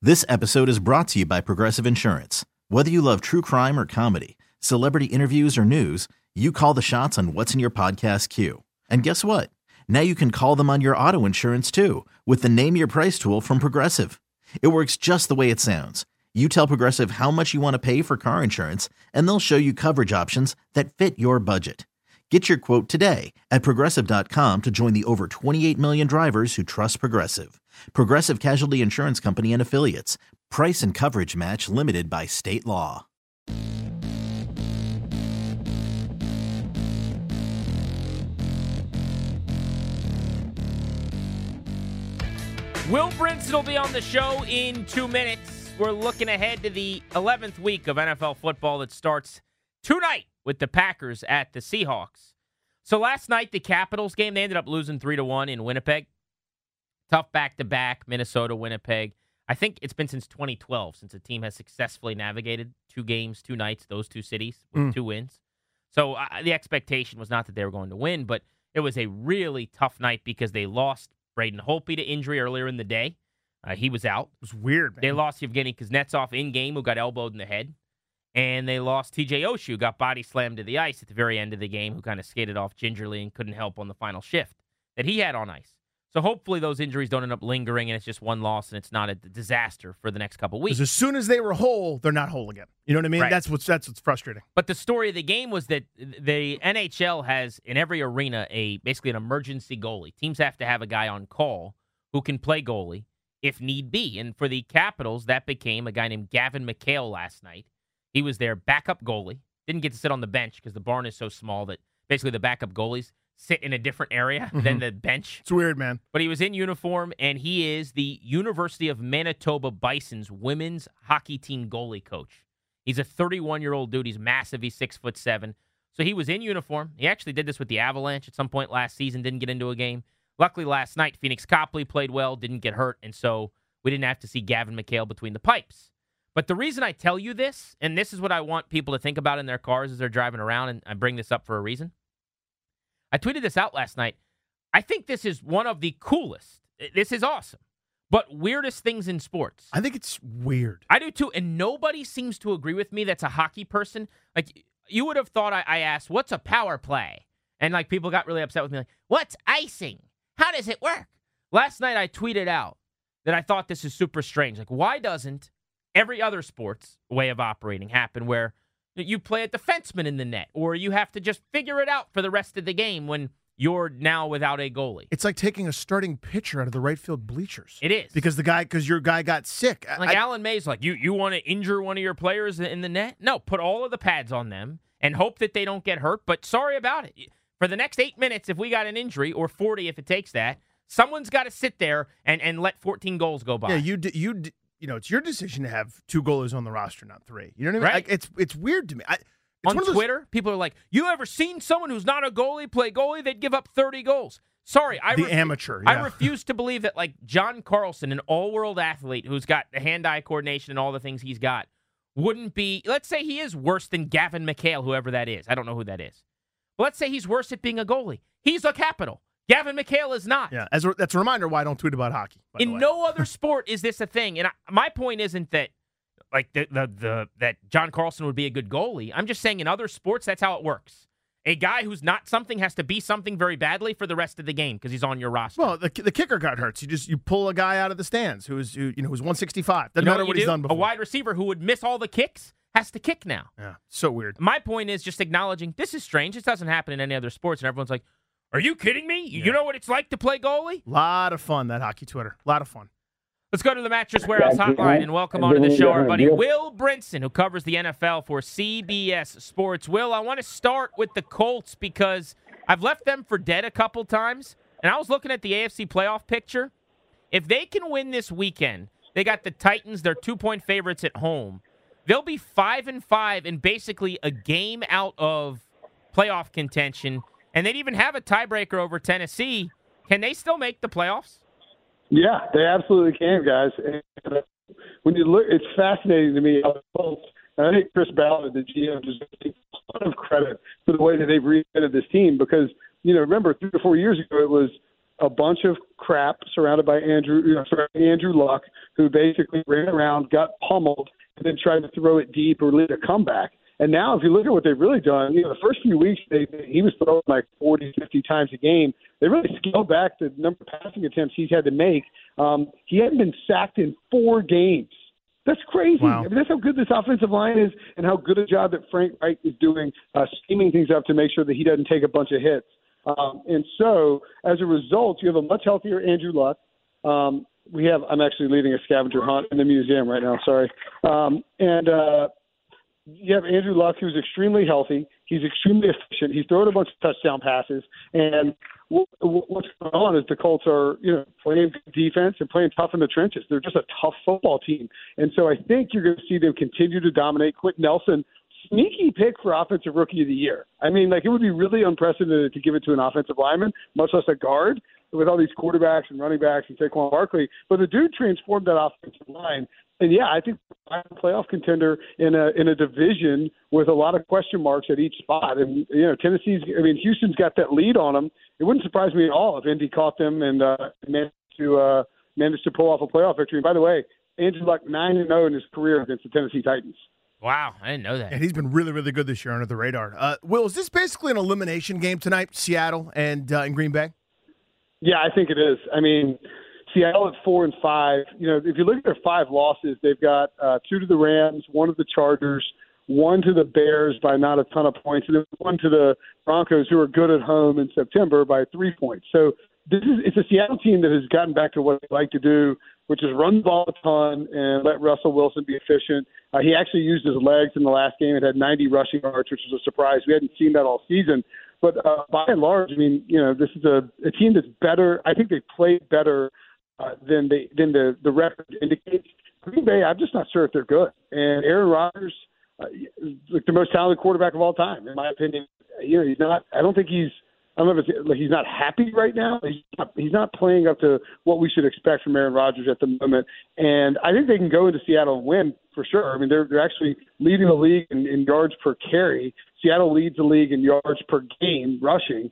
This episode is brought to you by Progressive Insurance. Whether you love true crime or comedy, celebrity interviews or news, you call the shots on what's in your podcast queue. And guess what? Now you can call them on your auto insurance too with the Name Your Price tool from Progressive. It works just the way it sounds. You tell Progressive how much you want to pay for car insurance, and they'll show you coverage options that fit your budget. Get your quote today at Progressive.com to join the over 28 million drivers who trust Progressive. Progressive Casualty Insurance Company and Affiliates. Price and coverage match limited by state law. Will Brinson will be on the show in 2 minutes. We're looking ahead to the 11th week of NFL football that starts tonight with the Packers at the Seahawks. So last night, the Capitals game, they ended up losing 3-1 in Winnipeg. Tough back-to-back, Minnesota, Winnipeg. I think it's been since 2012 since a team has successfully navigated 2 games, 2 nights, those 2 cities with 2 wins. So the expectation was not that they were going to win, but it was a really tough night because they lost Braden Holtby to injury earlier in the day. He was out. It was weird, man. They lost Yevgeny Kuznetsov in-game, who got elbowed in the head. And they lost TJ Oshie, who got body slammed to the ice at the very end of the game, who kind of skated off gingerly and couldn't help on the final shift that he had on ice. So hopefully those injuries don't end up lingering and it's just one loss and it's not a disaster for the next couple weeks. Because as soon as they were whole, they're not whole again. You know what I mean? Right. That's what's frustrating. But the story of the game was that the NHL has, in every arena, basically an emergency goalie. Teams have to have a guy on call who can play goalie if need be. And for the Capitals, that became a guy named Gavin McHale last night. He was their backup goalie. Didn't get to sit on the bench because the barn is so small that basically the backup goalies sit in a different area than the bench. It's weird, man. But he was in uniform, and he is the University of Manitoba Bison's women's hockey team goalie coach. He's a 31-year-old dude. He's massive. He's 6'7". So he was in uniform. He actually did this with the Avalanche at some point last season, didn't get into a game. Luckily, last night, Phoenix Copley played well, didn't get hurt, and so we didn't have to see Gavin McHale between the pipes. But the reason I tell you this, and this is what I want people to think about in their cars as they're driving around, and I bring this up for a reason. I tweeted this out last night. I think this is one of the coolest. This is awesome. But weirdest things in sports. I think it's weird. I do too, and nobody seems to agree with me that's a hockey person. Like, you would have thought I asked, what's a power play? And, like, people got really upset with me, like, what's icing? How does it work? Last night I tweeted out that I thought this is super strange. Like, why doesn't every other sports way of operating happen where you play a defenseman in the net or you have to just figure it out for the rest of the game when you're now without a goalie? It's like taking a starting pitcher out of the right field bleachers. It is. Because your guy got sick. Like Alan May's like, you want to injure one of your players in the net? No, put all of the pads on them and hope that they don't get hurt, but sorry about it. For the next 8 minutes, if we got an injury, or 40 if it takes that, someone's got to sit there and let 14 goals go by. Yeah, you know, it's your decision to have 2 goalies on the roster, not 3. You know what I mean? Right. Like, it's weird to me. On Twitter, people are like, you ever seen someone who's not a goalie play goalie? They'd give up 30 goals. Sorry. Amateur. Yeah. I refuse to believe that, like, John Carlson, an all-world athlete who's got the hand-eye coordination and all the things he's got, wouldn't be, let's say he is worse than Gavin McHale, whoever that is. I don't know who that is. But let's say he's worse at being a goalie. He's a Capital. Gavin McHale is not. Yeah, that's a reminder why I don't tweet about hockey. In no other sport is this a thing. And my point isn't that like that John Carlson would be a good goalie. I'm just saying in other sports, that's how it works. A guy who's not something has to be something very badly for the rest of the game because he's on your roster. Well, the kicker got hurt. So you pull a guy out of the stands who's 165. Doesn't matter what he's done before. A wide receiver who would miss all the kicks has to kick now. Yeah, so weird. My point is just acknowledging this is strange. This doesn't happen in any other sports, and everyone's like, are you kidding me? Yeah. You know what it's like to play goalie? A lot of fun, that hockey Twitter. A lot of fun. Let's go to the Mattress Warehouse hotline and welcome onto the show our buddy Will Brinson, who covers the NFL for CBS Sports. Will, I want to start with the Colts because I've left them for dead a couple times, and I was looking at the AFC playoff picture. If they can win this weekend, they got the Titans, they're 2-point favorites at home. They'll be 5-5 and basically a game out of playoff contention, and they'd even have a tiebreaker over Tennessee. Can they still make the playoffs? Yeah, they absolutely can, guys. And when you look, it's fascinating to me how the Colts, and I think Chris Ballard, the GM, deserves a lot of credit for the way that they've reinvented this team because, remember 3 or 4 years ago, it was a bunch of crap surrounded by Andrew Luck, who basically ran around, got pummeled, and then tried to throw it deep or lead a comeback. And now if you look at what they've really done, the first few weeks he was throwing like 40, 50 times a game. They really scaled back the number of passing attempts he's had to make. He hadn't been sacked in 4 games. That's crazy. Wow. I mean, that's how good this offensive line is and how good a job that Frank Reich is doing scheming things up to make sure that he doesn't take a bunch of hits. And so, as a result, you have a much healthier Andrew Luck. I'm actually leading a scavenger hunt in the museum right now, sorry. You have Andrew Luck, who's extremely healthy. He's extremely efficient. He's throwing a bunch of touchdown passes. And what's going on is the Colts are, playing defense and playing tough in the trenches. They're just a tough football team. And so I think you're going to see them continue to dominate. Quentin Nelson, sneaky pick for Offensive Rookie of the Year. I mean, it would be really unprecedented to give it to an offensive lineman, much less a guard, with all these quarterbacks and running backs and Saquon Barkley. But the dude transformed that offensive line. And, yeah, I think I'm a playoff contender in a division with a lot of question marks at each spot. And, Houston's got that lead on them. It wouldn't surprise me at all if Indy caught them and managed to pull off a playoff victory. And, by the way, Andrew Luck 9-0 in his career against the Tennessee Titans. Wow, I didn't know that. And he's been really, really good this year under the radar. Will, is this basically an elimination game tonight, Seattle and Green Bay? Yeah, I think it is. I mean, Seattle at 4-5. If you look at their 5 losses, they've got 2 to the Rams, 1 to the Chargers, 1 to the Bears by not a ton of points, and then 1 to the Broncos, who are good at home in September, by 3 points. So it's a Seattle team that has gotten back to what they like to do, which is run the ball a ton and let Russell Wilson be efficient. He actually used his legs in the last game. It had 90 rushing yards, which was a surprise. We hadn't seen that all season. But by and large, this is a team that's better. I think they played better than the record indicates. Green Bay, I'm just not sure if they're good. And Aaron Rodgers, the most talented quarterback of all time, in my opinion. He's not. I don't think he's. I don't know if it's, he's not happy right now. He's not playing up to what we should expect from Aaron Rodgers at the moment. And I think they can go into Seattle and win for sure. I mean, they're actually leading the league in yards per carry. Seattle leads the league in yards per game rushing.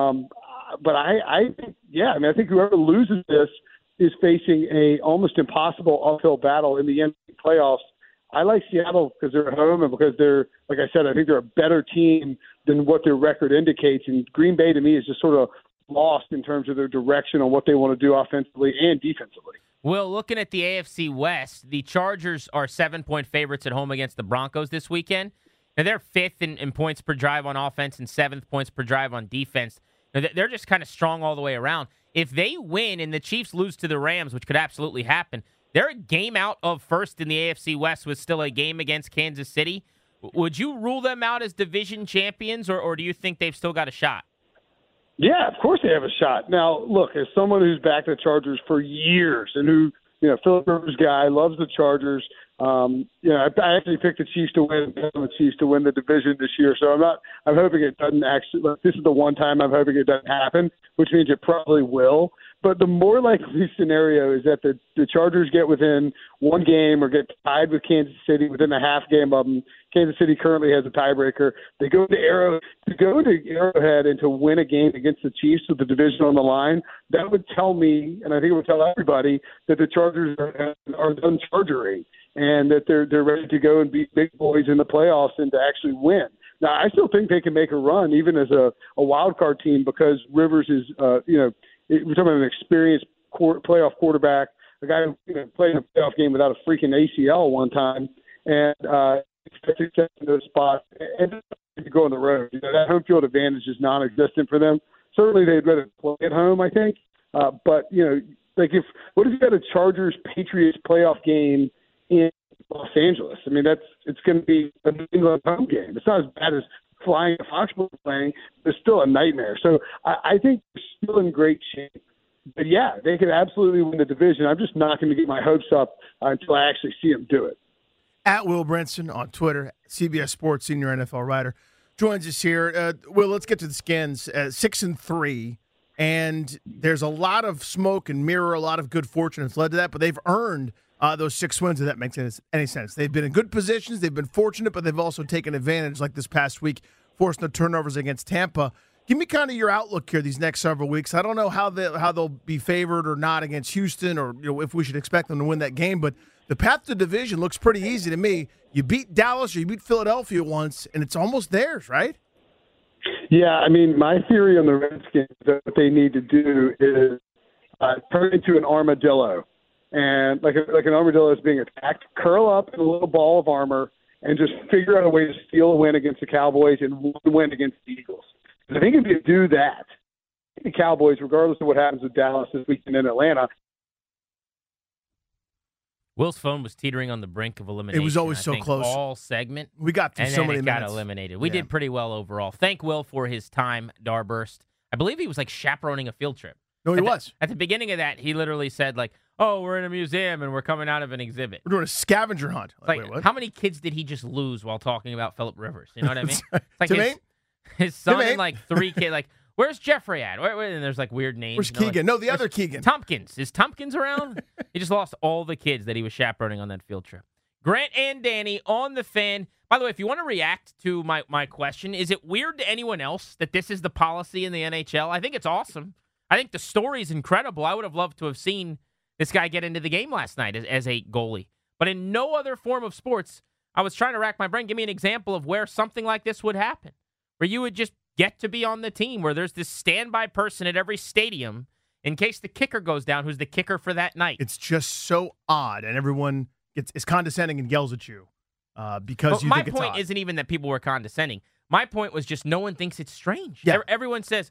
But I think whoever loses this is facing a almost impossible uphill battle in the NBA playoffs. I like Seattle because they're at home and because they're, like I said, I think they're a better team than what their record indicates. And Green Bay, to me, is just sort of lost in terms of their direction on what they want to do offensively and defensively. Well, looking at the AFC West, the Chargers are 7-point favorites at home against the Broncos this weekend. Now, they're 5th in points per drive on offense and 7th points per drive on defense. Now, they're just kind of strong all the way around. If they win and the Chiefs lose to the Rams, which could absolutely happen, they're a game out of first in the AFC West with still a game against Kansas City. Would you rule them out as division champions, or do you think they've still got a shot? Yeah, of course they have a shot. Now, look, as someone who's backed the Chargers for years and who, Philip Rivers guy, loves the Chargers, I actually picked the Chiefs to win the division this year. So I'm hoping it doesn't actually, this is the one time I'm hoping it doesn't happen, which means it probably will. But the more likely scenario is that the Chargers get within one game or get tied with Kansas City within a half game of them. Kansas City currently has a tiebreaker. They go to Arrowhead and to win a game against the Chiefs with the division on the line. That would tell me, and I think it would tell everybody, that the Chargers are done chargering and that they're ready to go and beat big boys in the playoffs and to actually win. Now, I still think they can make a run even as a wild card team because Rivers is, we're talking about an experienced playoff quarterback, a guy who played in a playoff game without a freaking ACL one time, and expected to in those spots and to go on the road. That home field advantage is non-existent for them. Certainly, they'd rather play at home, I think. But what if you got a Chargers-Patriots playoff game in Los Angeles? I mean, it's going to be a New England home game. It's not as bad as flying to Foxborough playing. It's still a nightmare. So I think they're still in great shape. But, yeah, they could absolutely win the division. I'm just not going to get my hopes up until I actually see them do it. At Will Brinson on Twitter, CBS Sports senior NFL writer, joins us here. Will, let's get to the Skins. 6-3, and there's a lot of smoke and mirror, a lot of good fortune that's led to that, but they've earned those 6 wins, if that makes any sense. They've been in good positions, they've been fortunate, but they've also taken advantage, like this past week, forcing the turnovers against Tampa. Give me kind of your outlook here these next several weeks. I don't know how they'll be favored or not against Houston, or if we should expect them to win that game. But the path to the division looks pretty easy to me. You beat Dallas or you beat Philadelphia once, and it's almost theirs, right? Yeah, I mean, my theory on the Redskins is that what they need to do is turn into an armadillo, and like an armadillo is being attacked, curl up in a little ball of armor, and just figure out a way to steal a win against the Cowboys and one win against the Eagles. I think if you do that, the Cowboys, regardless of what happens with Dallas this weekend in Atlanta. Will's phone was teetering on the brink of elimination. It was always I so think close. All segment. We got through and so then many it minutes. got eliminated. We did pretty well overall. Thank Will for his time, Darburst. I believe he was like chaperoning a field trip. No, he was. At the beginning of that, he literally said like, "Oh, we're in a museum and we're coming out of an exhibit." We're doing a scavenger hunt. Like, wait, what? how many kids did he just lose while talking about Phillip Rivers? You know what I mean? It's like Tim Ain? his son Tim Ain? and like 3 kids. Like, where's Jeffrey at? And there's like weird names. Where's you know, Keegan? like, No, the other Keegan. Tompkins. Is Tompkins around? He just lost all the kids that he was chaperoning on that field trip. Grant and Danny on the Fan. By the way, if you want to react to my question, is it weird to anyone else that this is the policy in the NHL? I think it's awesome. I think the story is incredible. I would have loved to have seen this guy get into the game last night as a goalie. But in no other form of sports, I was trying to rack my brain. Give me an example of where something like this would happen, where you would just get to be on the team, where there's this standby person at every stadium in case the kicker goes down, who's the kicker for that night. It's just so odd, and everyone is condescending and yells at you because you think it's odd. My point isn't even that people were condescending. My point was just no one thinks it's strange. Yeah. Everyone says,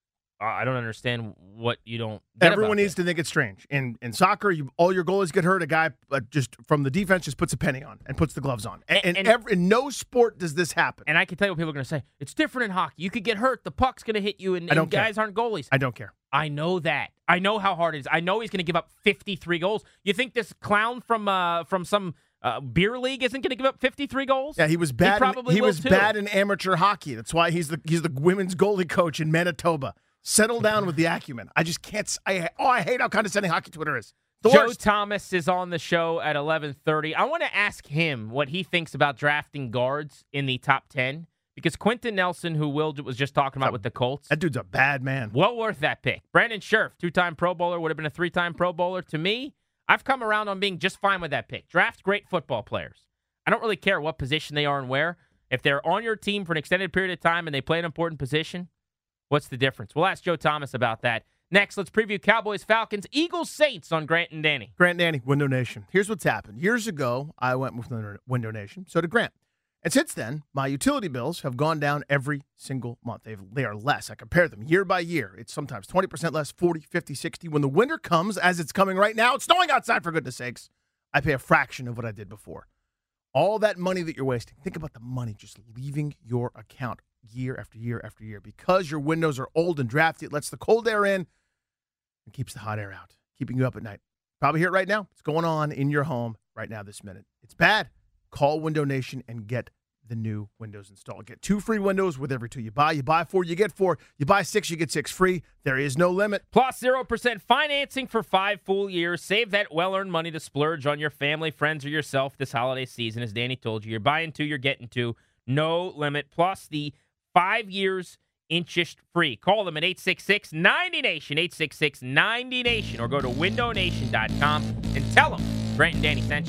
I don't understand what you don't get Everyone about needs this. to think it's strange. In soccer, all your goalies get hurt. A guy just from the defense just puts a penny on and puts the gloves on. And in no sport does this happen. And I can tell you what people are going to say. It's different in hockey. You could get hurt. The puck's going to hit you, and guys aren't goalies. I don't care. I know that. I know how hard it is. I know he's going to give up 53 goals. You think this clown from some beer league isn't going to give up 53 goals? Yeah, he was bad. He was too. bad in amateur hockey. That's why he's the women's goalie coach in Manitoba. Settle down with the acumen. I just can't. I hate how condescending hockey Twitter is. Joe Thomas is on the show at 11:30. I want to ask him what he thinks about drafting guards in the top 10 because Quentin Nelson, who Will was just talking about with the Colts, that dude's a bad man. Well worth that pick. Brandon Scherf, 2-time Pro Bowler, would have been a 3-time Pro Bowler. To me, I've come around on being just fine with that pick. Draft great football players. I don't really care what position they are and where. If they're on your team for an extended period of time and they play an important position, what's the difference? We'll ask Joe Thomas about that. Next, let's preview Cowboys, Falcons, Eagles, Saints on Grant and Danny. Grant and Danny, Window Nation. Here's what's happened. Years ago, I went with Window Nation. So did Grant. And since then, my utility bills have gone down every single month. They are less. I compare them year by year. It's sometimes 20% less, 40, 50, 60. When the winter comes, as it's coming right now, it's snowing outside for goodness sakes, I pay a fraction of what I did before. All that money that you're wasting, think about the money just leaving your account year after year after year. Because your windows are old and drafty, it lets the cold air in and keeps the hot air out, keeping you up at night. Probably hear it right now. It's going on in your home right now this minute. It's bad. Call Window Nation and get the new windows installed. Get 2 free windows with every 2 you buy. You buy 4, you get 4. You buy 6, you get 6 free. There is no limit. Plus 0% financing for 5 full years. Save that well-earned money to splurge on your family, friends, or yourself this holiday season. As Danny told you, you're buying 2, you're getting 2. No limit. Plus the 5 years interest free. Call them at 866-90-NATION, 866-90-NATION, or go to windownation.com and tell them Grant and Danny sent you.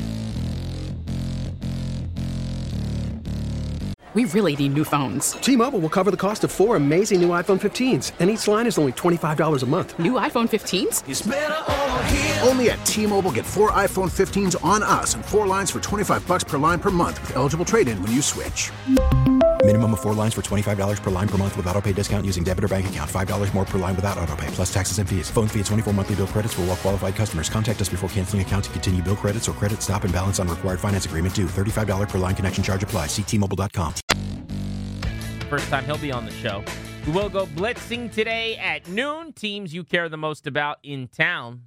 We really need new phones. T-Mobile will cover the cost of 4 amazing new iPhone 15s, and each line is only $25 a month. New iPhone 15s? It's better over here. Only at T-Mobile, get 4 iPhone 15s on us and 4 lines for $25 per line per month with eligible trade-in when you switch. Minimum of 4 lines for $25 per line per month with auto pay discount using debit or bank account. $5 more per line without auto pay, plus taxes and fees. Phone fee at 24 monthly bill credits for well-qualified customers. Contact us before canceling account to continue bill credits or credit stop and balance on required finance agreement due. $35 per line connection charge applies. See T-Mobile.com. First time he'll be on the show. We will go blitzing today at noon. Teams you care the most about in town.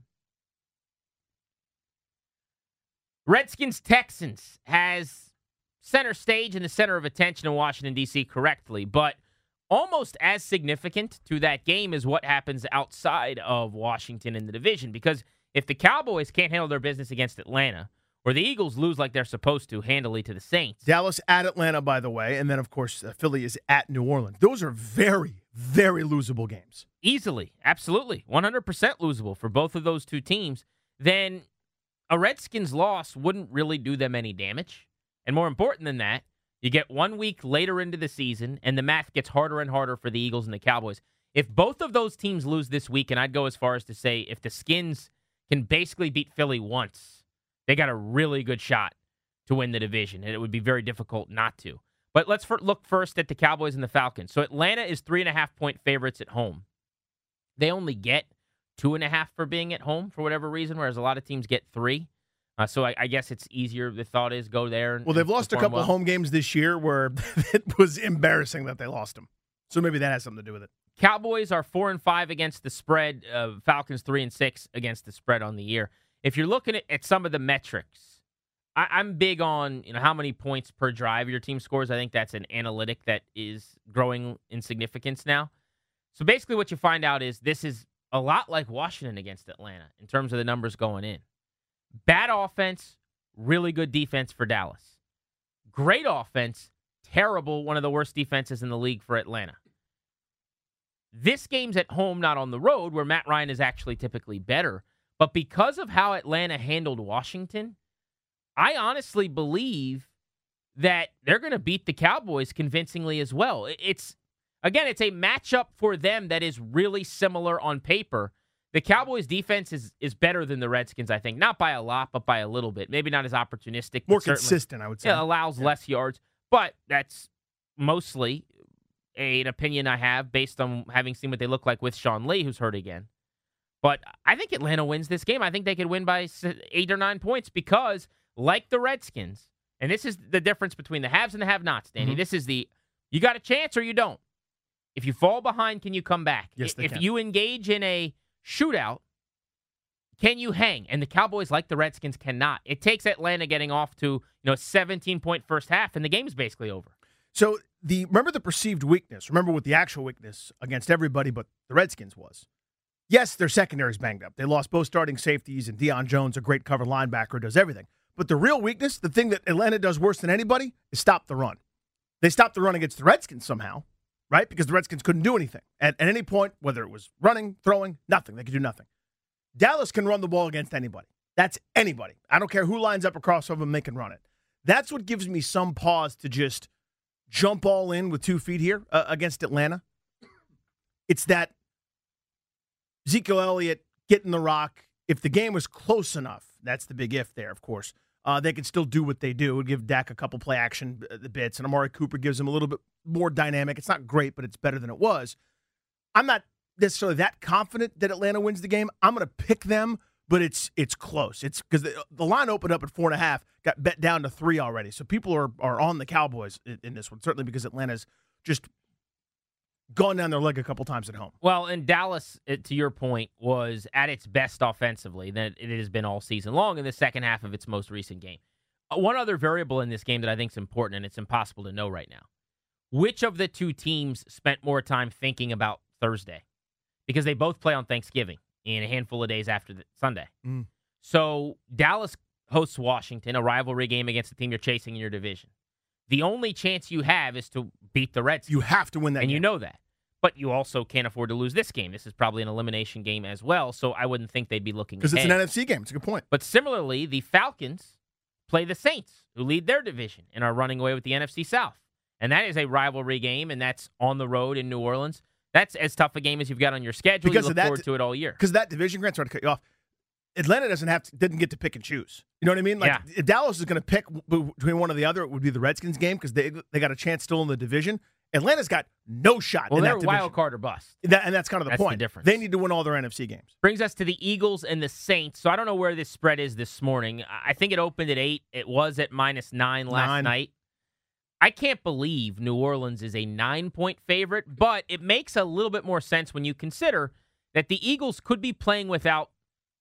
Redskins-Texans has center stage in the center of attention in Washington, D.C. correctly, but almost as significant to that game is what happens outside of Washington in the division, because if the Cowboys can't handle their business against Atlanta, or the Eagles lose like they're supposed to, handily to the Saints. Dallas at Atlanta, by the way, and then, of course, Philly is at New Orleans. Those are very, very losable games. Easily, absolutely, 100% losable for both of those two teams. Then a Redskins loss wouldn't really do them any damage. And more important than that, you get 1 week later into the season, and the math gets harder and harder for the Eagles and the Cowboys. If both of those teams lose this week, and I'd go as far as to say if the Skins can basically beat Philly once, they got a really good shot to win the division, and it would be very difficult not to. But let's look first at the Cowboys and the Falcons. So Atlanta is 3.5-point favorites at home. They only get 2.5 for being at home for whatever reason, whereas a lot of teams get 3. So I guess it's easier. The thought is go there. Well, they've lost a couple home games this year where it was embarrassing that they lost them. So maybe that has something to do with it. Cowboys are 4-5 against the spread. Falcons 3-6 against the spread on the year. If you're looking at some of the metrics, I'm big on how many points per drive your team scores. I think that's an analytic that is growing in significance now. So basically what you find out is this is a lot like Washington against Atlanta in terms of the numbers going in. Bad offense, really good defense for Dallas. Great offense, terrible, one of the worst defenses in the league for Atlanta. This game's at home, not on the road, where Matt Ryan is actually typically better. But because of how Atlanta handled Washington, I honestly believe that they're going to beat the Cowboys convincingly as well. It's a matchup for them that is really similar on paper. The Cowboys' defense is better than the Redskins, I think. Not by a lot, but by a little bit. Maybe not as opportunistic. More consistent, I would say. It allows less yards. But that's mostly an opinion I have based on having seen what they look like with Sean Lee, who's hurt again. But I think Atlanta wins this game. I think they could win by 8 or 9 points because, like the Redskins, and this is the difference between the haves and the have-nots, Danny. This is you got a chance or you don't. If you fall behind, can you come back? Yes, they can. If you engage in a shootout, can you hang? And the Cowboys, like the Redskins, cannot. It takes Atlanta getting off to a 17-point first half, and the game's basically over. So remember the perceived weakness. Remember what the actual weakness against everybody but the Redskins was. Yes, their secondary's banged up. They lost both starting safeties, and Deion Jones, a great cover linebacker, does everything. But the real weakness, the thing that Atlanta does worse than anybody, is stop the run. They stopped the run against the Redskins somehow, right? Because the Redskins couldn't do anything. At any point, whether it was running, throwing, nothing. They could do nothing. Dallas can run the ball against anybody. That's anybody. I don't care who lines up across from them, they can run it. That's what gives me some pause to just jump all in with 2 feet here against Atlanta. It's that Ezekiel Elliott getting the rock. If the game was close enough, that's the big if there, of course, they can still do what they do. It would give Dak a couple play action bits, and Amari Cooper gives him a little bit more dynamic. It's not great, but it's better than it was. I'm not necessarily that confident that Atlanta wins the game. I'm going to pick them, but it's close. It's because the line opened up at 4.5, got bet down to 3 already. So people are on the Cowboys in this one, certainly because Atlanta's just gone down their leg a couple times at home. Well, and Dallas, to your point, was at its best offensively than it has been all season long in the second half of its most recent game. One other variable in this game that I think is important, and it's impossible to know right now. Which of the two teams spent more time thinking about Thursday? Because they both play on Thanksgiving in a handful of days after Sunday. So Dallas hosts Washington, a rivalry game against the team you're chasing in your division. The only chance you have is to beat the Redskins. You have to win that game. And you know that. But you also can't afford to lose this game. This is probably an elimination game as well, so I wouldn't think they'd be looking because it's ahead. an NFC game. It's a good point. But similarly, the Falcons play the Saints, who lead their division and are running away with the NFC South. And that is a rivalry game, and that's on the road in New Orleans. That's as tough a game as you've got on your schedule. Because you look forward to it all year. Because that division, Grant, sorry to cut you off, Atlanta didn't get to pick and choose. You know what I mean? Like, if Dallas is going to pick between one or the other, it would be the Redskins game because they got a chance still in the division. Atlanta's got no shot in that division. Well, they're wild card or bust. And that's kind of the point. The difference. They need to win all their NFC games. Brings us to the Eagles and the Saints. So I don't know where this spread is this morning. I think it opened at 8. It was at -9 last night. I can't believe New Orleans is a 9-point favorite, but it makes a little bit more sense when you consider that the Eagles could be playing without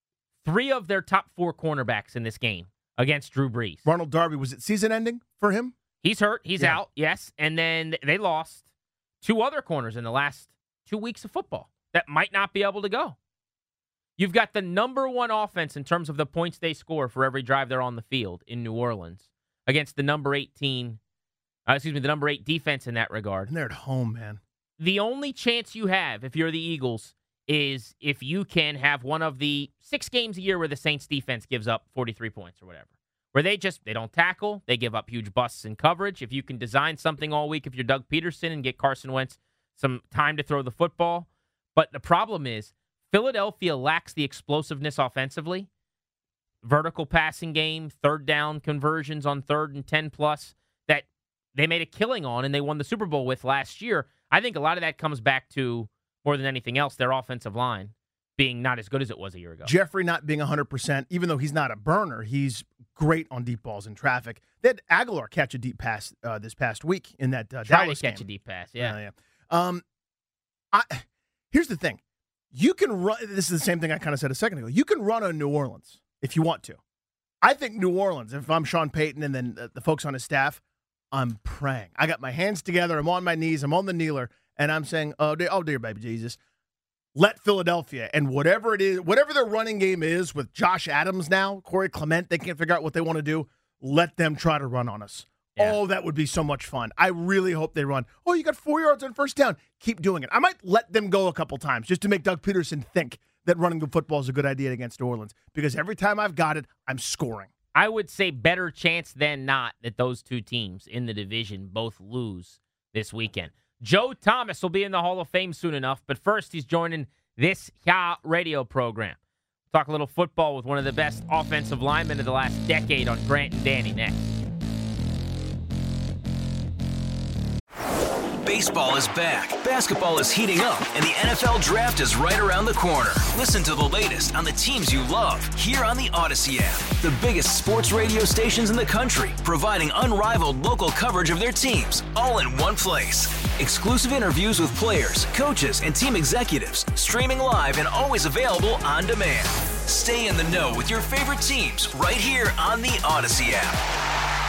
3 of their top 4 cornerbacks in this game against Drew Brees. Ronald Darby, was it season ending for him? He's hurt. He's out, yes. And then they lost 2 other corners in the last 2 weeks of football that might not be able to go. You've got the number one offense in terms of the points they score for every drive they're on the field in New Orleans against the number 8 defense in that regard. And they're at home, man. The only chance you have, if you're the Eagles, is if you can have one of the 6 games a year where the Saints defense gives up 43 points or whatever, where they don't tackle, they give up huge busts in coverage. If you can design something all week, if you're Doug Peterson, and get Carson Wentz some time to throw the football. But the problem is Philadelphia lacks the explosiveness offensively. Vertical passing game, third down conversions on 3rd and 10+ that they made a killing on and they won the Super Bowl with last year. I think a lot of that comes back to, more than anything else, their offensive line being not as good as it was a year ago. Jeffrey not being 100%, even though he's not a burner, he's great on deep balls in traffic. They had Aguilar catch a deep pass this past week in that Dallas game. Catch a deep pass, yeah. Here's the thing. You can run, this is the same thing I kind of said a second ago. You can run on New Orleans if you want to. I think New Orleans, if I'm Sean Payton and then the folks on his staff, I'm praying. I got my hands together. I'm on my knees. I'm on the kneeler. And I'm saying, oh, dear baby Jesus, let Philadelphia and whatever it is, whatever their running game is with Josh Adams now, Corey Clement, they can't figure out what they want to do. Let them try to run on us. Yeah. Oh, that would be so much fun. I really hope they run. Oh, you got 4 yards on first down. Keep doing it. I might let them go a couple times just to make Doug Peterson think that running the football is a good idea against New Orleans, because every time I've got it, I'm scoring. I would say better chance than not that those two teams in the division both lose this weekend. Joe Thomas will be in the Hall of Fame soon enough, but first he's joining this radio program. Talk a little football with one of the best offensive linemen of the last decade on Grant and Danny next. Baseball is back, basketball is heating up, and the NFL Draft is right around the corner. Listen to the latest on the teams you love here on the Odyssey app. The biggest sports radio stations in the country, providing unrivaled local coverage of their teams, all in one place. Exclusive interviews with players, coaches, and team executives, streaming live and always available on demand. Stay in the know with your favorite teams right here on the Odyssey app.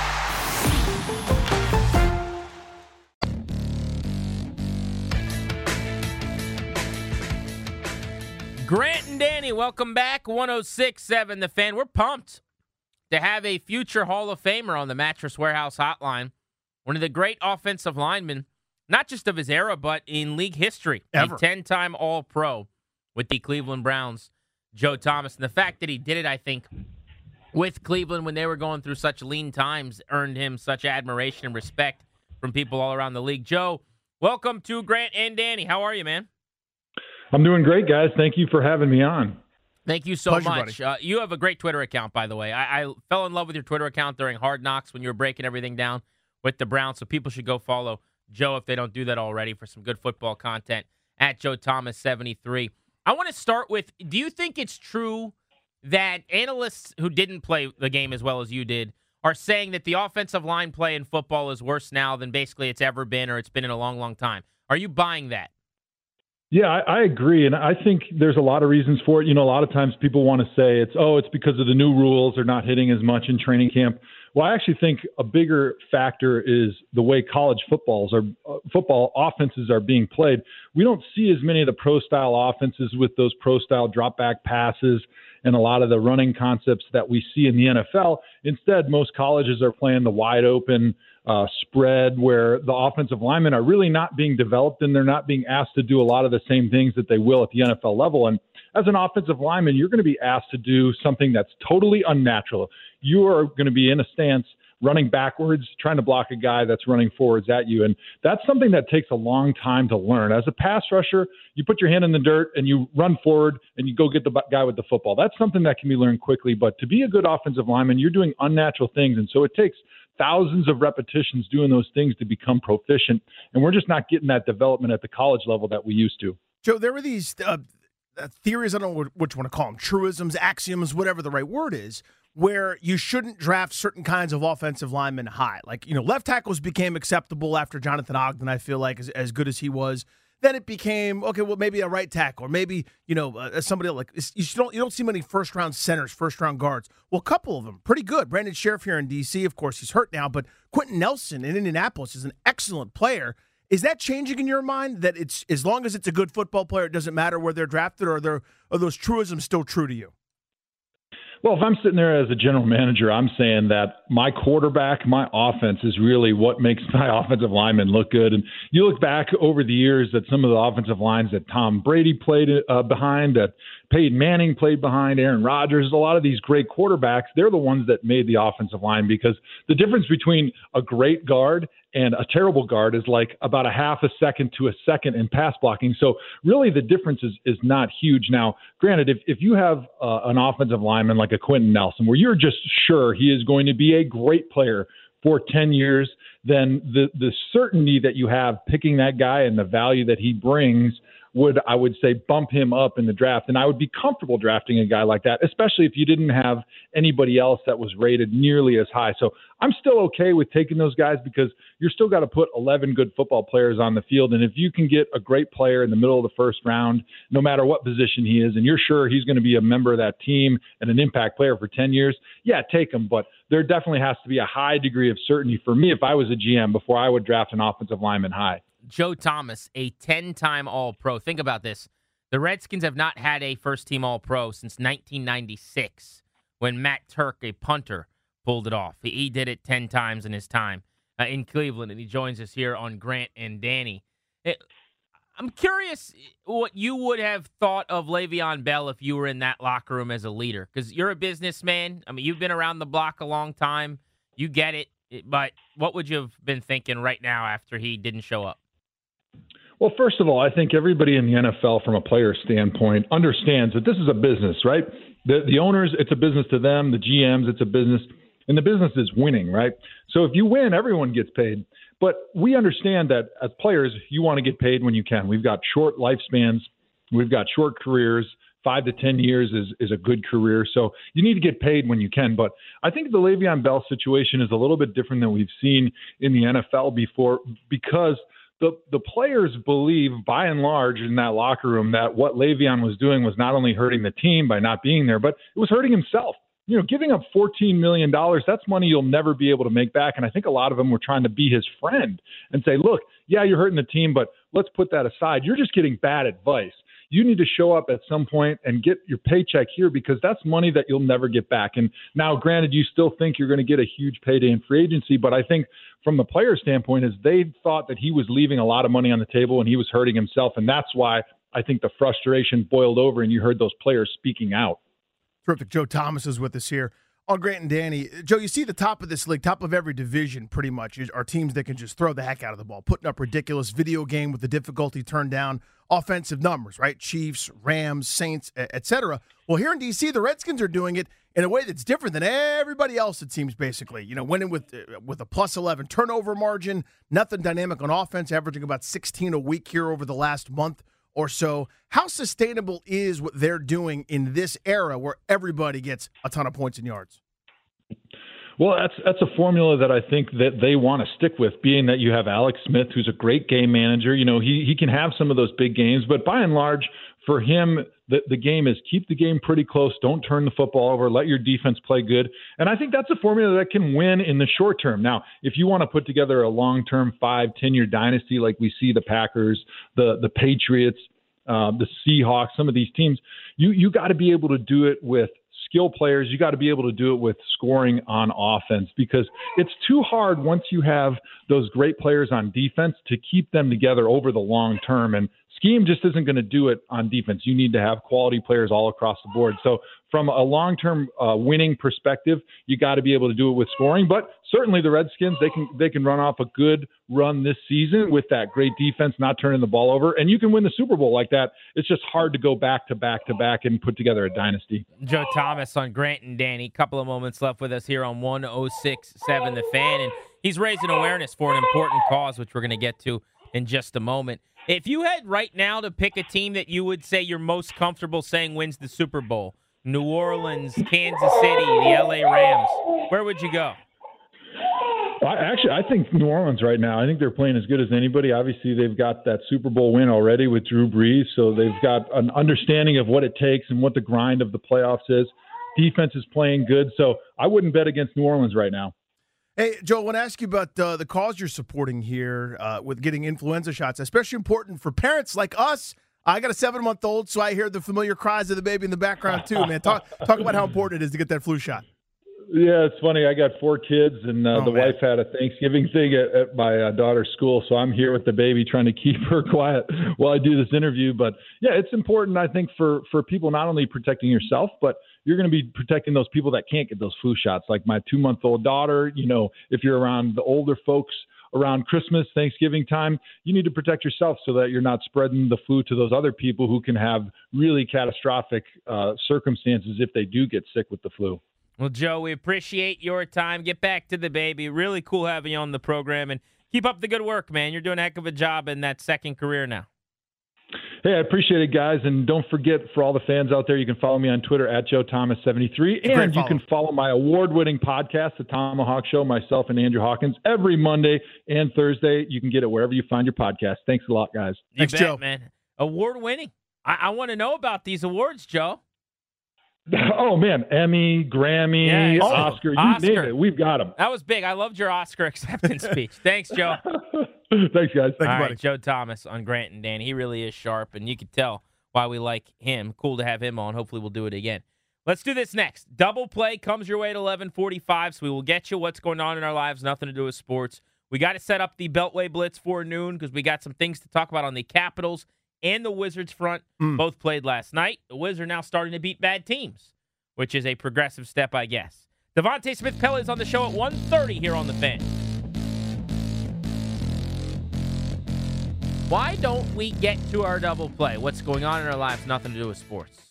Grant and Danny, welcome back. 106.7 The Fan. We're pumped to have a future Hall of Famer on the Mattress Warehouse Hotline. One of the great offensive linemen, not just of his era, but in league history. Ever. A 10-time All-Pro with the Cleveland Browns, Joe Thomas. And the fact that he did it, I think, with Cleveland when they were going through such lean times, earned him such admiration and respect from people all around the league. Joe, welcome to Grant and Danny. How are you, man? I'm doing great, guys. Thank you for having me on. Thank you so Pleasure, much. You have a great Twitter account, by the way. I fell in love with your Twitter account during Hard Knocks when you were breaking everything down with the Browns, so people should go follow Joe if they don't do that already for some good football content at Joe Thomas 73. I want to start with, do you think it's true that analysts who didn't play the game as well as you did are saying that the offensive line play in football is worse now than basically it's ever been or it's been in a long, long time? Are you buying that? Yeah, I agree. And I think there's a lot of reasons for it. You know, a lot of times people want to say it's because of the new rules. They're not hitting as much in training camp. Well, I actually think a bigger factor is the way college football offenses are being played. We don't see as many of the pro-style offenses with those pro-style drop-back passes and a lot of the running concepts that we see in the NFL. Instead, most colleges are playing the wide-open spread where the offensive linemen are really not being developed and they're not being asked to do a lot of the same things that they will at the NFL level. And as an offensive lineman, you're going to be asked to do something that's totally unnatural. You are going to be in a stance running backwards, trying to block a guy that's running forwards at you. And that's something that takes a long time to learn. As a pass rusher, you put your hand in the dirt and you run forward and you go get the guy with the football. That's something that can be learned quickly. But to be a good offensive lineman, you're doing unnatural things. And so it takes thousands of repetitions doing those things to become proficient. And we're just not getting that development at the college level that we used to. Joe, there were these theories, I don't know what you want to call them, truisms, axioms, whatever the right word is, where you shouldn't draft certain kinds of offensive linemen high. Like, left tackles became acceptable after Jonathan Ogden, I feel like, as good as he was. Then it became, okay, well, maybe a right tackle, or maybe, somebody like, you don't see many first-round centers, first-round guards. Well, a couple of them, pretty good. Brandon Sheriff here in D.C., of course, he's hurt now, but Quentin Nelson in Indianapolis is an excellent player. Is that changing in your mind, that it's as long as it's a good football player, it doesn't matter where they're drafted, or are those truisms still true to you? Well, if I'm sitting there as a general manager, I'm saying that my quarterback, my offense is really what makes my offensive linemen look good. And you look back over the years at some of the offensive lines that Tom Brady played behind, that Peyton Manning played behind, Aaron Rodgers, a lot of these great quarterbacks, they're the ones that made the offensive line, because the difference between a great guard and a terrible guard is like about a half a second to a second in pass blocking. So really the difference is not huge. Now, granted, if you have an offensive lineman like a Quentin Nelson, where you're just sure he is going to be a great player for 10 years, then the certainty that you have picking that guy and the value that he brings would, I would say, bump him up in the draft. And I would be comfortable drafting a guy like that, especially if you didn't have anybody else that was rated nearly as high. So I'm still okay with taking those guys, because you're still got to put 11 good football players on the field. And if you can get a great player in the middle of the first round, no matter what position he is, and you're sure he's going to be a member of that team and an impact player for 10 years, yeah, take him. But there definitely has to be a high degree of certainty for me if I was a GM before I would draft an offensive lineman high. Joe Thomas, a 10-time All-Pro. Think about this. The Redskins have not had a first-team All-Pro since 1996, when Matt Turk, a punter, pulled it off. He did it 10 times in his time in Cleveland, and he joins us here on Grant and Danny. I'm curious what you would have thought of Le'Veon Bell if you were in that locker room as a leader, because you're a businessman. I mean, you've been around the block a long time. You get it. But what would you have been thinking right now after he didn't show up? Well, first of all, I think everybody in the NFL from a player standpoint understands that this is a business, right? The owners, it's a business to them. The GMs, it's a business. And the business is winning, right? So if you win, everyone gets paid. But we understand that as players, you want to get paid when you can. We've got short lifespans. We've got short careers. 5 to 10 years is a good career. So you need to get paid when you can. But I think the Le'Veon Bell situation is a little bit different than we've seen in the NFL before, because the players believe, by and large, in that locker room, that what Le'Veon was doing was not only hurting the team by not being there, but it was hurting himself. You know, giving up $14 million, that's money you'll never be able to make back. And I think a lot of them were trying to be his friend and say, look, yeah, you're hurting the team, but let's put that aside. You're just getting bad advice. You need to show up at some point and get your paycheck here, because that's money that you'll never get back. And now, granted, you still think you're going to get a huge payday in free agency, but I think from the player standpoint is they thought that he was leaving a lot of money on the table and he was hurting himself. And that's why I think the frustration boiled over and you heard those players speaking out. Terrific. Joe Thomas is with us here on Grant and Danny. Joe, you see the top of this league, top of every division pretty much, are teams that can just throw the heck out of the ball, putting up ridiculous video game with the difficulty turned down offensive numbers, right? Chiefs, Rams, Saints, etc. Well, here in D.C., the Redskins are doing it in a way that's different than everybody else, it seems, basically. You know, winning with a plus 11 turnover margin, nothing dynamic on offense, averaging about 16 a week here over the last month or so. How sustainable is what they're doing in this era where everybody gets a ton of points and yards? Well, that's a formula that I think that they want to stick with, being that you have Alex Smith, who's a great game manager. You know, he can have some of those big games, but by and large, for him, the game is keep the game pretty close. Don't turn the football over. Let your defense play good. And I think that's a formula that can win in the short term. Now, if you want to put together a long-term 5-10-year dynasty like we see the Packers, the Patriots, the Seahawks, some of these teams, you got to be able to do it with skill players. You got to be able to do it with scoring on offense, because it's too hard once you have those great players on defense to keep them together over the long term. And scheme just isn't going to do it on defense. You need to have quality players all across the board. So from a long-term winning perspective, you got to be able to do it with scoring. But certainly the Redskins, they can run off a good run this season with that great defense, not turning the ball over, and you can win the Super Bowl like that. It's just hard to go back to back to back and put together a dynasty. Joe Thomas on Grant and Danny. Couple of moments left with us here on 106.7 The Fan, and he's raising awareness for an important cause, which we're going to get to in just a moment. If you had right now to pick a team that you would say you're most comfortable saying wins the Super Bowl, New Orleans, Kansas City, the LA Rams, where would you go? I think New Orleans right now, I think they're playing as good as anybody. Obviously, they've got that Super Bowl win already with Drew Brees, so they've got an understanding of what it takes and what the grind of the playoffs is. Defense is playing good, so I wouldn't bet against New Orleans right now. Hey, Joe, I want to ask you about the cause you're supporting here with getting influenza shots, especially important for parents like us. I got a 7-month-old, so I hear the familiar cries of the baby in the background too, man. Talk about how important it is to get that flu shot. Yeah, it's funny. I got 4 kids, and the wife had a Thanksgiving thing at my daughter's school, so I'm here with the baby trying to keep her quiet while I do this interview. But, yeah, it's important, I think, for people not only protecting yourself, but you're going to be protecting those people that can't get those flu shots, like my 2-month-old daughter. You know, if you're around the older folks around Christmas, Thanksgiving time, you need to protect yourself so that you're not spreading the flu to those other people who can have really catastrophic circumstances if they do get sick with the flu. Well, Joe, we appreciate your time. Get back to the baby. Really cool having you on the program, and keep up the good work, man. You're doing a heck of a job in that second career now. Hey, I appreciate it, guys. And don't forget, for all the fans out there, you can follow me on Twitter at JoeThomas73. And you can follow my award-winning podcast, The Tomahawk Show, myself and Andrew Hawkins, every Monday and Thursday. You can get it wherever you find your podcast. Thanks a lot, guys. Thanks, Joe. Man. Award-winning. I want to know about these awards, Joe. Oh, man. Emmy, Grammy, Oscar, you name it. We've got them. That was big. I loved your Oscar acceptance speech. Thanks, Joe. Thanks, guys. All right, Joe Thomas on Grant and Dan. He really is sharp, and you can tell why we like him. Cool to have him on. Hopefully we'll do it again. Let's do this next. Double play comes your way at 11:45, so we will get you what's going on in our lives, nothing to do with sports. We got to set up the Beltway Blitz for noon because we got some things to talk about on the Capitals and the Wizards front. Both played last night. The Wizards are now starting to beat bad teams, which is a progressive step, I guess. Devontae Smith-Pelly is on the show at 1:30 here on The Fan. Why don't we get to our double play? What's going on in our lives? Nothing to do with sports.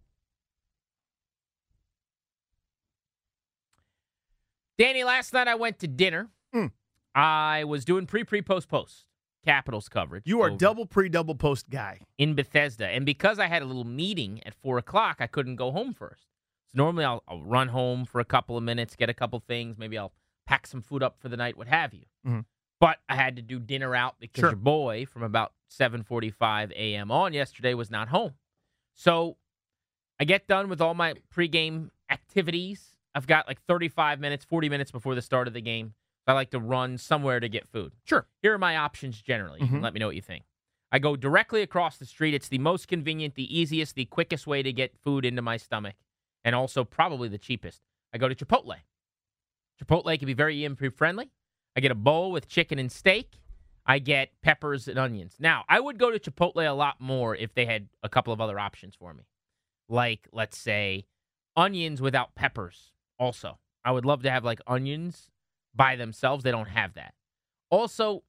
Danny, last night I went to dinner. I was doing post Capitals coverage. You are double post guy. In Bethesda. And because I had a little meeting at 4 o'clock, I couldn't go home first. So normally I'll run home for a couple of minutes, get a couple things. Maybe I'll pack some food up for the night, what have you. But I had to do dinner out because your boy from about 7:45 a.m. on yesterday was not home. So I get done with all my pregame activities. I've got like 35 minutes, 40 minutes before the start of the game. I like to run somewhere to get food. Sure. Here are my options generally. You can let me know what you think. I go directly across the street. It's the most convenient, the easiest, the quickest way to get food into my stomach, and also probably the cheapest. I go to Chipotle. Chipotle can be very EMP-friendly. I get a bowl with chicken and steak. I get peppers and onions. Now, I would go to Chipotle a lot more if they had a couple of other options for me. Like, let's say, onions without peppers also. I would love to have, like, onions by themselves. They don't have that. Also,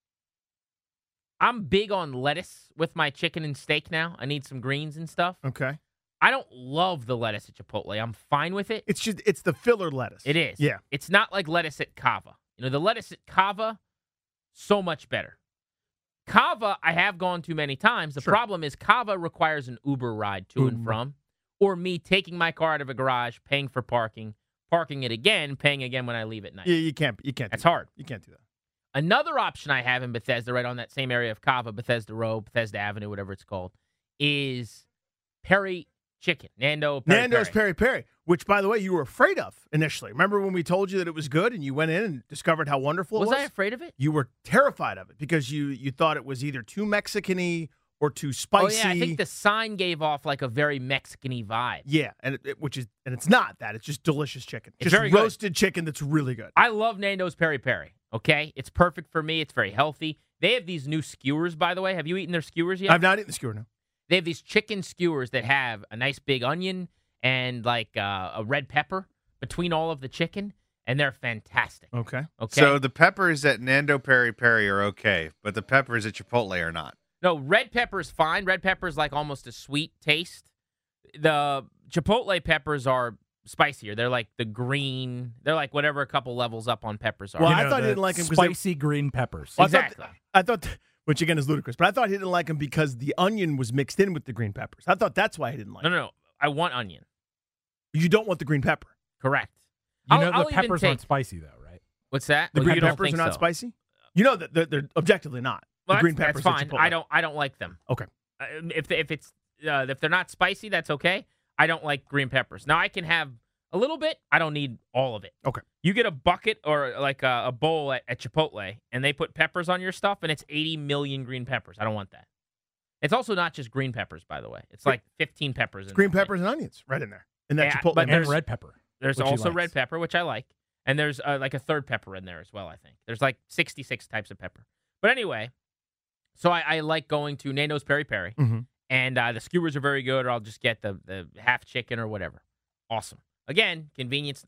I'm big on lettuce with my chicken and steak now. I need some greens and stuff. Okay. I don't love the lettuce at Chipotle. I'm fine with it. It's the filler lettuce. It is. Yeah. It's not like lettuce at Cava. You know, the lettuce at Cava, so much better. Cava, I have gone to many times. The problem is Cava requires an Uber ride to and from, or me taking my car out of a garage, paying for parking it again, paying again when I leave at night. Yeah, you can't. That's hard. You can't do that. Another option I have in Bethesda, right on that same area of Cava, Bethesda Road, Bethesda Avenue, whatever it's called, is Peri Chicken. Nando's Peri Peri, which, by the way, you were afraid of initially. Remember when we told you that it was good and you went in and discovered how wonderful it was? Was I afraid of it? You were terrified of it because you thought it was either too Mexican-y or too spicy. Oh, yeah, I think the sign gave off like a very Mexican-y vibe. Yeah, and it's not that. It's just delicious chicken. It's just very roasted chicken that's really good. I love Nando's Peri Peri, okay? It's perfect for me. It's very healthy. They have these new skewers, by the way. Have you eaten their skewers yet? I've not eaten the skewer, no. They have these chicken skewers that have a nice big onion and like a red pepper between all of the chicken, and they're fantastic. Okay. So the peppers at Nando Peri Peri are okay, but the peppers at Chipotle are not. No, red pepper is fine. Red pepper is like almost a sweet taste. The Chipotle peppers are spicier. They're like the green. They're like whatever a couple levels up on peppers are. Well, I thought he didn't like them because spicy green peppers. Well, exactly. I thought which again is ludicrous, but I thought he didn't like them because the onion was mixed in with the green peppers. I thought that's why he didn't like them. No. I want onion. You don't want the green pepper. Correct. You know the peppers aren't spicy, though, right? What's that? The green peppers are not spicy? You know that they're objectively not. Well, the green peppers that's fine. I don't like them. Okay. If they're not spicy, that's okay. I don't like green peppers. Now I can have a little bit. I don't need all of it. Okay. You get a bucket or like a bowl at Chipotle, and they put peppers on your stuff, and it's 80 million green peppers. I don't want that. It's also not just green peppers, by the way. It's like 15 peppers. In green peppers and onions right in there. In that Chipotle. But and red pepper. There's also red pepper, which I like. And there's like a third pepper in there as well, I think. There's like 66 types of pepper. But anyway, so I like going to Nando's Peri Peri. Mm-hmm. And the skewers are very good, or I'll just get the half chicken or whatever. Awesome. Again, convenience.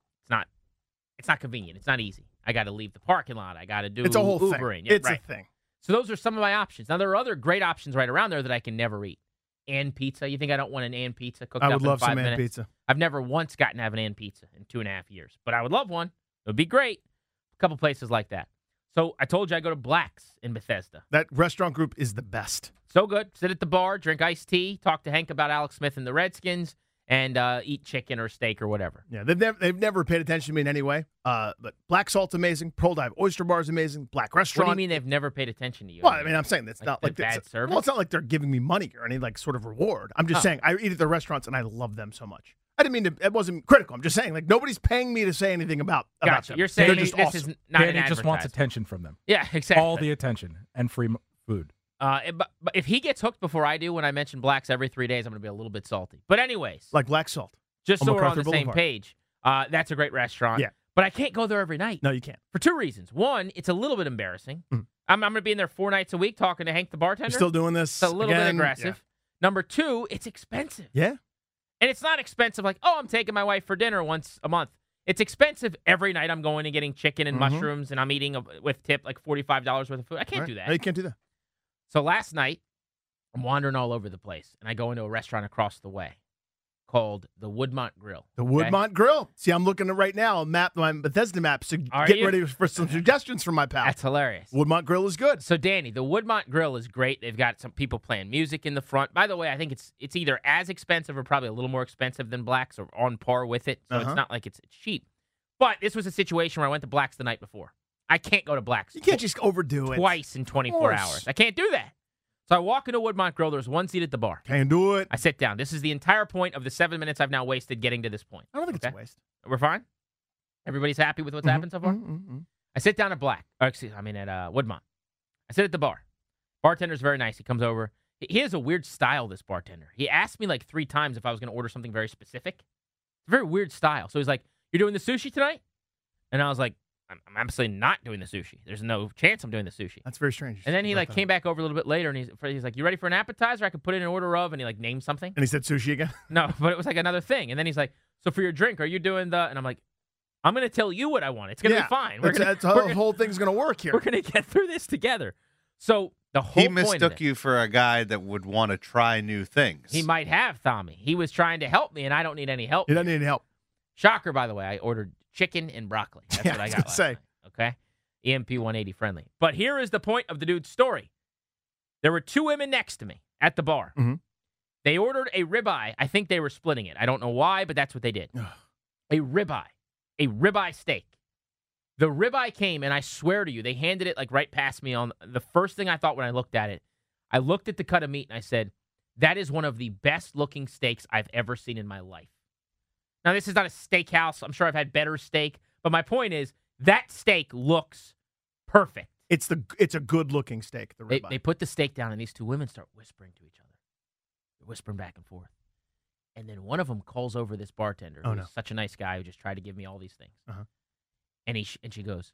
It's not convenient. It's not easy. I got to leave the parking lot. I got to do it's a whole Ubering. Thing. It's a thing. So those are some of my options. Now, there are other great options right around there that I can never eat. And pizza. You think I don't want an and pizza cooked up in 5 minutes? I would love some and pizza. I've never once gotten to have an and pizza in 2.5 years, but I would love one. It would be great. A couple places like that. So I told you I go to Black's in Bethesda. That restaurant group is the best. So good. Sit at the bar, drink iced tea, talk to Hank about Alex Smith and the Redskins, and eat chicken or steak or whatever. Yeah, they've never paid attention to me in any way. But Black Salt's amazing. Pearl Dive Oyster Bar is amazing. Black Restaurant. What do you mean they've never paid attention to you? Well, I mean, I'm saying that's not like bad service. Well, it's not like they're giving me money or any like sort of reward. I'm just saying I eat at the restaurants and I love them so much. I didn't mean to. It wasn't critical. I'm just saying like nobody's paying me to say anything about them. You're saying just this awesome. is not an Danny just wants advertisement. attention from them. Yeah, exactly. All the attention and free food. But if he gets hooked before I do, when I mention Black's every 3 days, I'm going to be a little bit salty. But anyways, like Black Salt. Just on so we're on MacArthur the same Boulevard. page, that's a great restaurant. Yeah. But I can't go there every night. No, you can't. For 2 reasons. One, it's a little bit embarrassing. I'm going to be in there 4 nights a week talking to Hank the bartender. You're still doing this? It's a little bit aggressive. Yeah. Number 2, it's expensive. Yeah. And it's not expensive like, I'm taking my wife for dinner once a month. It's expensive every night. I'm going and getting chicken and mushrooms, and I'm eating with tip like $45 worth of food. I can't do that. No, you can't do that. So last night, I'm wandering all over the place, and I go into a restaurant across the way called the Woodmont Grill. The Woodmont Grill. See, I'm looking at right now, my Bethesda map, so Are get you? ready for some suggestions from my pal. That's hilarious. Woodmont Grill is good. So, Danny, the Woodmont Grill is great. They've got some people playing music in the front. By the way, I think it's either as expensive or probably a little more expensive than Black's or on par with it. So it's not like it's cheap. But this was a situation where I went to Black's the night before. I can't go to Black's. You can't just overdo it. Twice in 24 hours. I can't do that. So I walk into Woodmont Grill. There's one seat at the bar. Can't do it. I sit down. This is the entire point of the 7 minutes I've now wasted getting to this point. I don't think it's a waste. We're fine? Everybody's happy with what's happened so far? I sit down at Woodmont. I sit at the bar. Bartender's very nice. He comes over. He has a weird style, this bartender. He asked me like 3 times if I was going to order something very specific. It's a very weird style. So he's like, "You're doing the sushi tonight?" And I was like, I'm absolutely not doing the sushi. There's no chance I'm doing the sushi. That's very strange. And then he like came back over a little bit later, and he's like, "You ready for an appetizer? I could put in an order of," and he like named something. And he said sushi again? No, but it was like another thing. And then he's like, "So for your drink, are you doing the?" And I'm like, "I'm going to tell you what I want. It's going to be fine. That's how the whole thing's going to work here. We're going to get through this together." So the whole he point mistook of it, you for a guy that would want to try new things. He might have, Tommy. He was trying to help me, and I don't need any help. He doesn't need any help. Shocker, by the way. I ordered chicken and broccoli. That's what I got last night. Okay? EMP 180 friendly. But here is the point of the dude's story. There were 2 women next to me at the bar. They ordered a ribeye. I think they were splitting it. I don't know why, but that's what they did. A ribeye steak. The ribeye came, and I swear to you, they handed it like right past me. On the first thing I thought when I looked at it, I looked at the cut of meat, and I said, that is one of the best-looking steaks I've ever seen in my life. Now, this is not a steakhouse. I'm sure I've had better steak. But my point is, that steak looks perfect. It's a good-looking steak, the ribeye. They put the steak down, and these 2 women start whispering to each other. They're whispering back and forth. And then one of them calls over this bartender, who's such a nice guy who just tried to give me all these things. And she goes,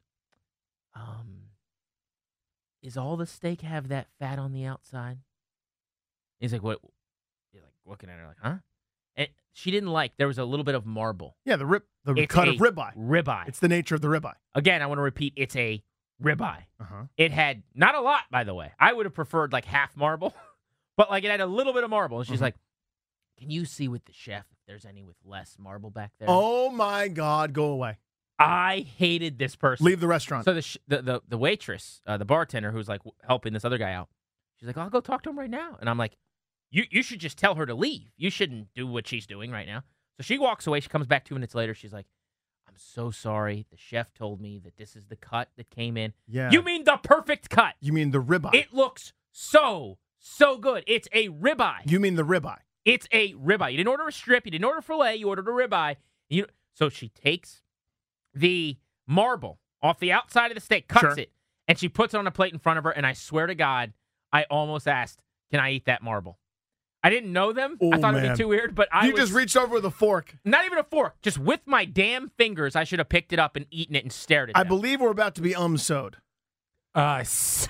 "Is all the steak have that fat on the outside?" He's like, "What?" You're like looking at her like, "Huh?" And she didn't like. There was a little bit of marble. Yeah, the cut of ribeye. Ribeye. It's the nature of the ribeye. Again, I want to repeat. It's a ribeye. It had not a lot, by the way. I would have preferred like half marble, but like it had a little bit of marble. And she's like, "Can you see with the chef if there's any with less marble back there?" Oh my God! Go away. I hated this person. Leave the restaurant. So the waitress, the bartender who's like helping this other guy out, she's like, "I'll go talk to him right now." And I'm like, You should just tell her to leave. You shouldn't do what she's doing right now. So she walks away. She comes back 2 minutes later. She's like, "I'm so sorry. The chef told me that this is the cut that came in." Yeah. You mean the perfect cut? You mean the ribeye? It looks so good. It's a ribeye. You mean the ribeye? It's a ribeye. You didn't order a strip. You didn't order filet. You ordered a ribeye. So she takes the marble off the outside of the steak, cuts Sure. it, and she puts it on a plate in front of her, and I swear to God, I almost asked, can I eat that marble? I didn't know them. I thought it'd be too weird, but You just reached over with a fork. Not even a fork. Just with my damn fingers, I should have picked it up and eaten it and stared at it. I believe we're about to be sewed. I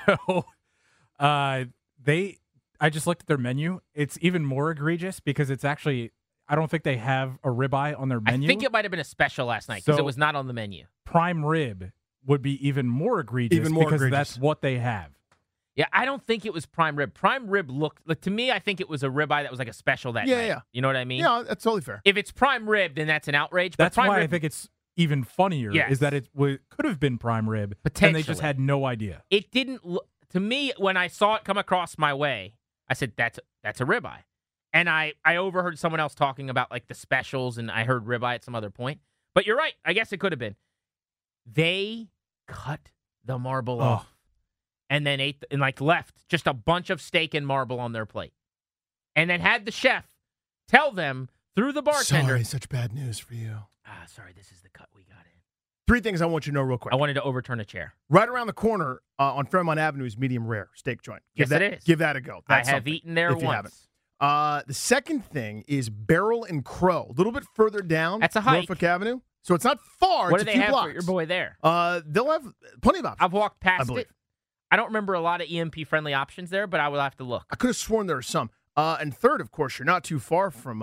just looked at their menu. It's even more egregious because it's actually, I don't think they have a ribeye on their menu. I think it might have been a special last night because it was not on the menu. Prime rib would be even more egregious because that's what they have. Yeah, I don't think it was prime rib. Prime rib looked, like, to me, I think was a ribeye that was like a special that night. Yeah. You know what I mean? Yeah, that's totally fair. If it's prime rib, then that's an outrage. But That's prime why rib, I think it's even funnier is that it could have been prime rib, and they just had no idea. It didn't look, to me, when I saw it come across my way, I said, that's a ribeye. And I overheard someone else talking about like the specials, and I heard ribeye at some other point. But you're right. I guess it could have been. They cut the marble off and then ate and left just a bunch of steak and marble on their plate. And then had the chef tell them through the bartender. Sorry, such bad news for you. Sorry, this is the cut we got in. 3 things I want you to know real quick. I wanted to overturn a chair. Right around the corner on Fairmont Avenue is Medium Rare Steak Joint. Yes, it is. Give that a go. That's I have something, eaten there if you once. haven't. The second thing is Barrel and Crow, a little bit further down. That's a hike. Norfolk Avenue. So it's not far. What it's do a they few have blocks. for your boy there? They'll have plenty of options. I've walked past believe. it. I don't remember a lot of EMP-friendly options there, but I will have to look. I could have sworn there are some. And third, of course, you're not too far from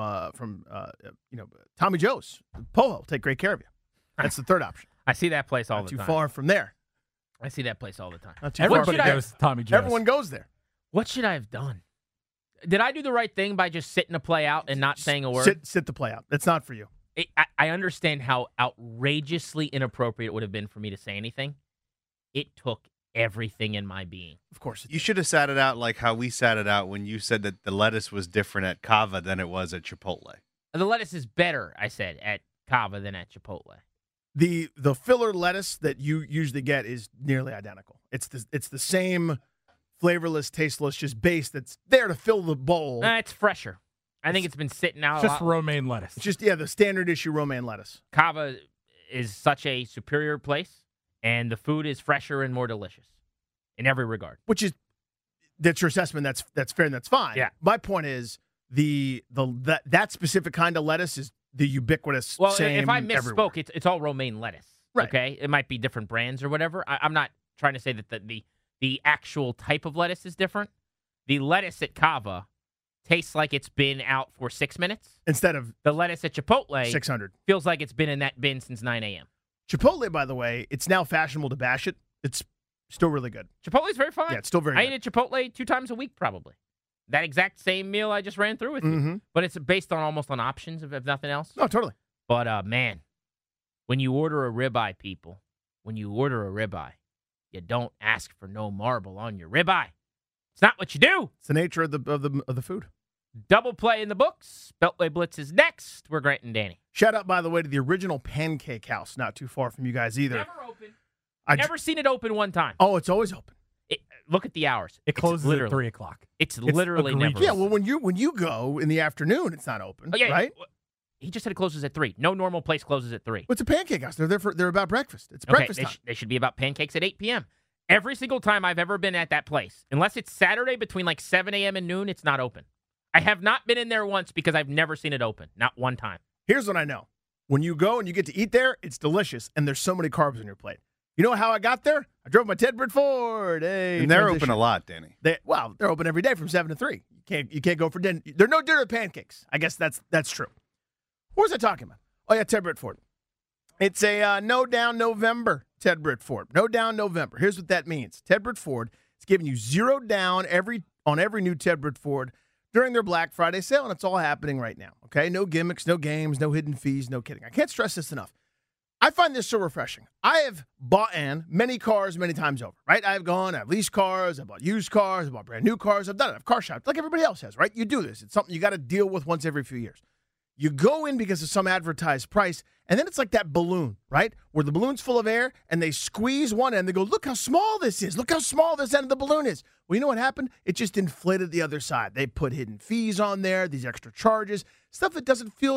Tommy Joe's. Poho will take great care of you. That's the third option. I see that place all Not the time. too far from there. I see that place all the time. Not too Everybody far. goes to Tommy Joe's. Everyone goes there. What should I have done? Did I do the right thing by just sitting to play out and not saying a word? Sit the play out. That's not for you. I understand how outrageously inappropriate it would have been for me to say anything. It took everything in my being. Of course. You should have sat it out like how we sat it out when you said that the lettuce was different at Cava than it was at Chipotle. The lettuce is better, I said, at Cava than at Chipotle. The filler lettuce that you usually get is nearly identical. It's the same flavorless, tasteless, just base that's there to fill the bowl. It's fresher. I think it's been sitting out Just a lot. romaine lettuce. It's just the standard issue romaine lettuce. Cava is such a superior place, and the food is fresher and more delicious in every regard. Which is that's your assessment. That's fair and that's fine. Yeah. My point is that specific kind of lettuce is the ubiquitous. Well, same if I misspoke, everywhere. it's all romaine lettuce. Right. Okay, it might be different brands or whatever. I'm not trying to say that the actual type of lettuce is different. The lettuce at Cava tastes like it's been out for 6 minutes. Instead of the lettuce at Chipotle, 600 feels like it's been in that bin since 9 a.m. Chipotle, by the way, it's now fashionable to bash it. It's still really good. Chipotle's very fine. Yeah, it's still very I good. eat at Chipotle 2 times a week, probably. That exact same meal I just ran through with you. Mm-hmm. But it's based on almost on options, if nothing else. No, totally. But, man, when you order a ribeye, people, you don't ask for no marble on your ribeye. It's not what you do. It's the nature of the food. Double play in the books. Beltway Blitz is next. We're Grant and Danny. Shout out, by the way, to the original Pancake House, not too far from you guys either. Never open. Never seen it open one time. Oh, it's always open. Look at the hours. It closes at 3 o'clock. It's literally never. Yeah, well, when you go in the afternoon, it's not open, right? He just said it closes at 3. No normal place closes at 3. What's a Pancake House? They're about breakfast. It's breakfast time. They should be about pancakes at 8 p.m. Every single time I've ever been at that place, unless it's Saturday between like 7 a.m. and noon, it's not open. I have not been in there once because I've never seen it open. Not one time. Here's what I know. When you go and you get to eat there, it's delicious, and there's so many carbs on your plate. You know how I got there? I drove my Ted Britt Ford. Hey, and they're open a lot, Danny. They're open every day from 7 to 3. You can't go for dinner. There's no dinner pancakes. I guess that's true. What was I talking about? Oh, yeah, Ted Britt Ford. It's a no down November, Ted Britt Ford. No down November. Here's what that means. Ted Britt Ford is giving you 0 down on every new Ted Britt Ford during their Black Friday sale, and it's all happening right now. Okay? No gimmicks, no games, no hidden fees, no kidding. I can't stress this enough. I find this so refreshing. I have bought many cars many times over, right? I've leased cars, I've bought used cars, I've bought brand new cars, I've done it. I've car shopped like everybody else has, right? You do this. It's something you got to deal with once every few years. You go in because of some advertised price, and then it's like that balloon, right? Where the balloon's full of air, and they squeeze one end. They go, look how small this is. Look how small this end of the balloon is. Well, you know what happened? It just inflated the other side. They put hidden fees on there, these extra charges, stuff that doesn't feel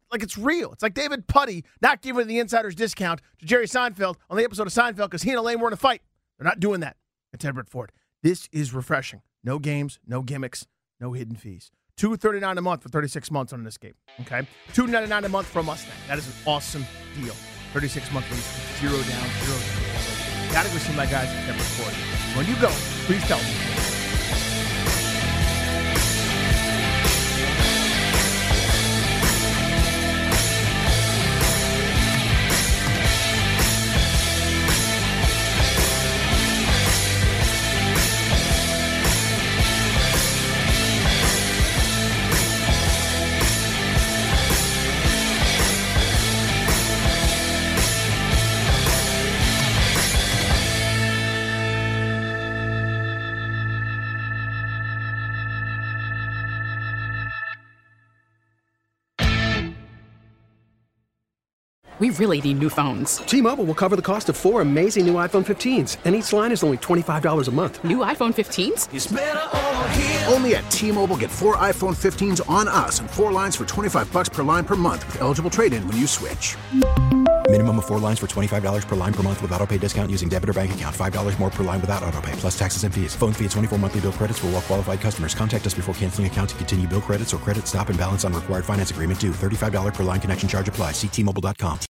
like it's real. It's like David Putty not giving the insider's discount to Jerry Seinfeld on the episode of Seinfeld because he and Elaine were in a fight. They're not doing that at Ted Britt Ford. This is refreshing. No games, no gimmicks, no hidden fees. $239 a month for 36 months on an Escape. Okay, $299 a month for a Mustang. That is an awesome deal. 36 month lease, zero down, zero down. Gotta go see my guys at Ted Britt Ford. When you go, please tell me. We really need new phones. T-Mobile will cover the cost of 4 amazing new iPhone 15s, and each line is only $25 a month. New iPhone 15s? It's better over here. Only at T-Mobile, get 4 iPhone 15s on us and 4 lines for $25 per line per month with eligible trade-in when you switch. Minimum of 4 lines for $25 per line per month with autopay discount using debit or bank account. $5 more per line without autopay, plus taxes and fees. Phone fee at 24 monthly bill credits for well-qualified customers. Contact us before canceling account to continue bill credits or credit stop and balance on required finance agreement due. $35 per line connection charge applies. See T-Mobile.com.